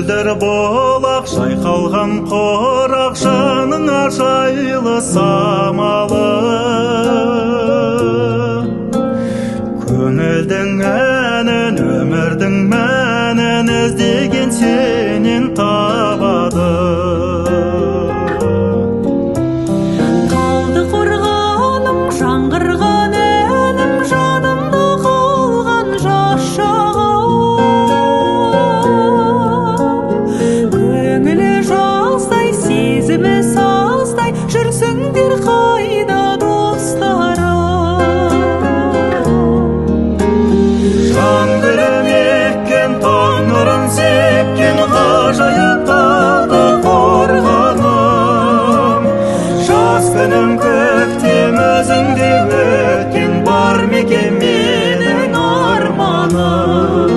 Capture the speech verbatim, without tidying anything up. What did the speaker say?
мөлдір болақ шайқалған қорақ, жаныңа жайлы самалы. Көңілдің әнін, өмірдің мәнін іздеген сенен табады. Қалды қорғаным, жаңғырған әнім, жанымда қалған жас шағым. Көңілі жастай, сезімі саздай, жүрсіңдер қайда достарым. Жаңғырым еккен, таңырын сепкен, ғажайып талды қорғаным. Жас күнім көктем өзіңде өткен, бар мекен менің арманым.